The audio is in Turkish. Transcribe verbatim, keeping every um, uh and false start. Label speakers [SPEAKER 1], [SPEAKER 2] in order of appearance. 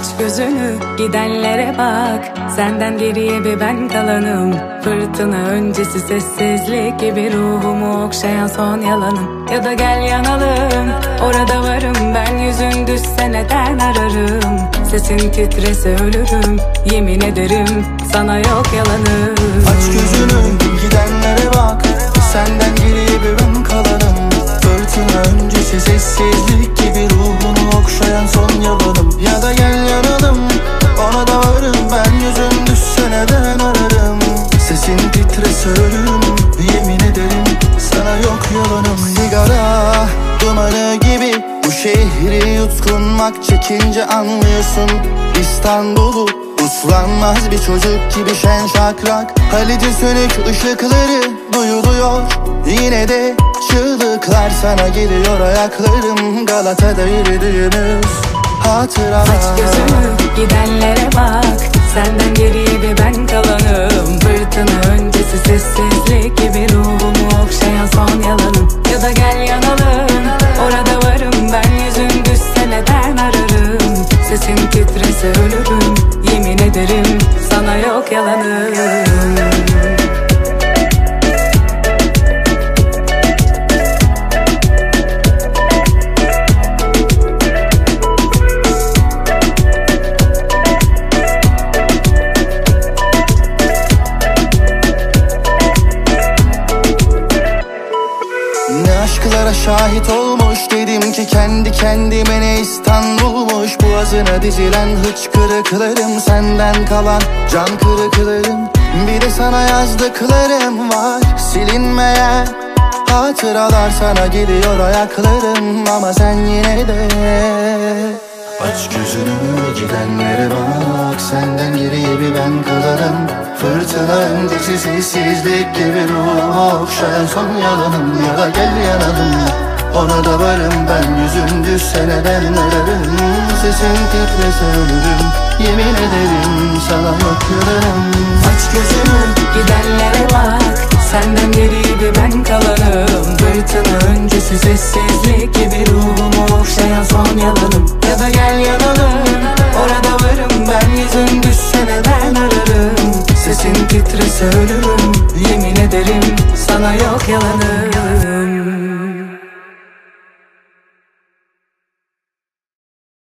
[SPEAKER 1] Aç gözünü, gidenlere bak. Senden geriye bir ben kalanım. Fırtına öncesi sessizlik gibi ruhumu okşayan son yalanım. Ya da gel yanalım, orada varım ben. Yüzün düşse neden ararım? Sesin titrese ölürüm, yemin ederim sana yok yalanım.
[SPEAKER 2] Aç gözünü, gidenlere bak. Senden geriye bir ben kalanım. Fırtına öncesi sessizlik gibi ruhunu okşayan son yalanım. Ya da gel yanalım, ona da varım ben. Yüzün düşse neden ararım? Sesin titrese ölürüm, yemin ederim sana yok yalanım. Sigara dumanı gibi bu şehri yutkunmak, çekince anlıyorsun İstanbul'u. Uslanmaz bir çocuk gibi şen şakrak. Halice sönük ışıkları duyuluyor. Yine de çığlıklar sana geliyor ayaklarım. Galata'da yürüdüğümüz hatıralar.
[SPEAKER 1] Aç gözünü, gidenlere bak. Senden geriye bir ben kalanım. Fırtına öncesi sessizlik gibi ruhumu okşayan son yalanım. Ya da gel yanalım, orada varım ben. Yüzün düşse neden ararım? Sesin titrese ölürüm, yemin ederim sana yok yalanım.
[SPEAKER 2] Ne aşklara şahit olmuş, dedim ki kendi kendime ne İstanbul'muş. Boğazına dizilen hıçkırıklarım, senden kalan can kırıklarım. Bir de sana yazdıklarım var, silinmeyen hatıralar. Sana geliyor ayaklarım ama sen yine de aç gözünü, gidenlere bak. Senden geriye bir ben kalanım. Fırtına öncesi sessizlik gibi ruhumu okşayan son yalanım. Ya da gel yanalım, ona da varım ben. Yüzün düşse neden ararım? Sesin titrese ölürüm, yemin ederim sana yok yalanım.
[SPEAKER 1] Aç gözünü, gidenlere bak. Senden geriye bir ben kalanım. Fırtına öncesi sessizlik gibi ruhumu okşayan son yalanım. Ya da gel yanalım, orada varım ben. Yüzün düşse neden ararım? Sesin titrese ölürüm, yemin ederim sana yok yalanım.